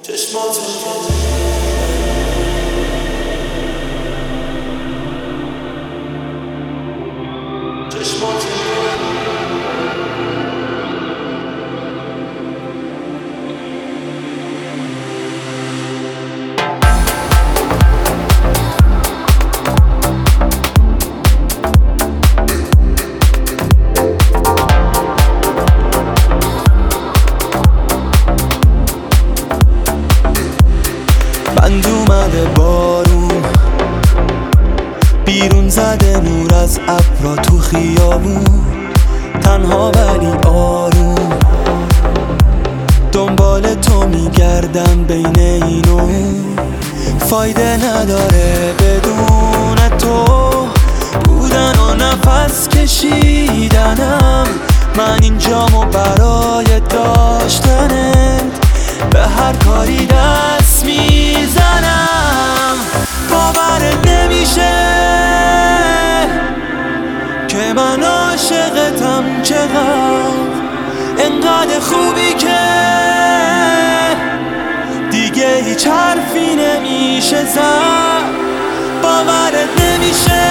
بند اومده بارون، بیرون زده نور از ابرا تو خیابون، تنها ولی آروم دنبال تو میگردم بین این و اون. فایده نداره بدون تو بودن و نفس کشیدنم، من اینجامو برای داشتنت به هر کاری دست میزنم. باورت نمیشه که من عاشقتم، چقدر انقدر خوبی که دیگه هیچ حرفی نمیشه زد. باورت نمیشه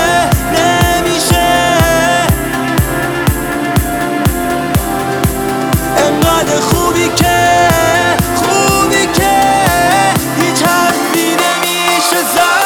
انقدر خوبی که هیچ حرفی نمیشه زد.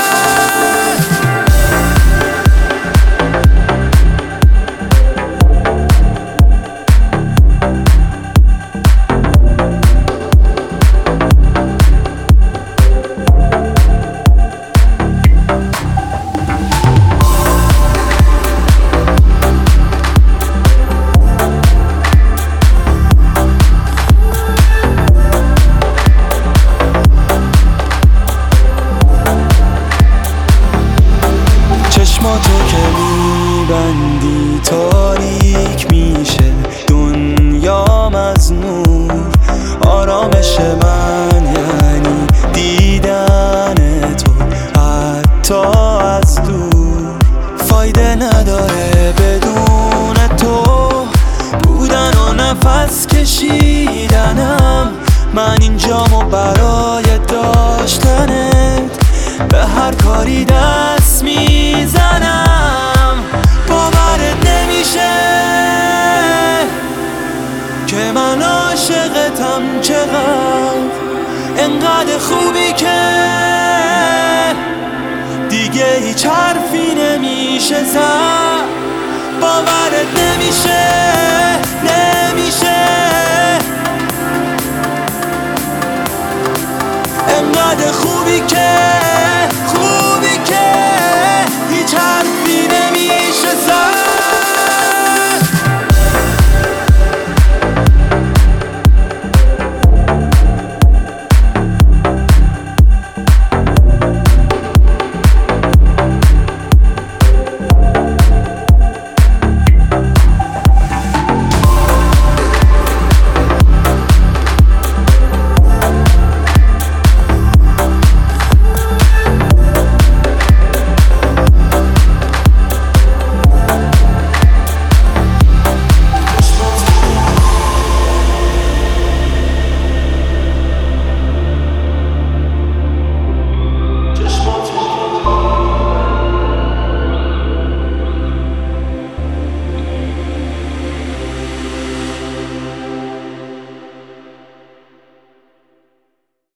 چشماتو که میبندی تاریک میشه دنیام از نور. آرامش من یعنی دیدن تو حتی از دور. فایده نداره بدون تو بودن و نفس کشیدنم، من اینجامو برای داشتنت به هر کاری دست میزنم. باورت نمیشه که من عاشقتم، چقدر انقدر خوبی که دیگه هیچ حرفی نمیشه زد. باورت نمیشه انقدر خوبی که